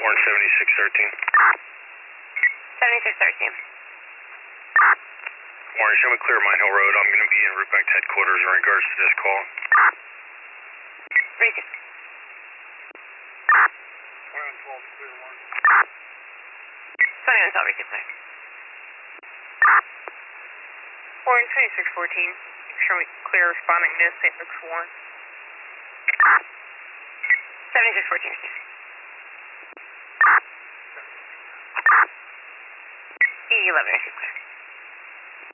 Orange 7613. 7613. Orange, show me clear Mine Hill Road. I'm going to be en route back to headquarters in regards to this call. Receive. 2112, receive, sir. Orange 2614. Show me clear responding to St. Luke's Warren. 7614, receive. E11, receive, clear.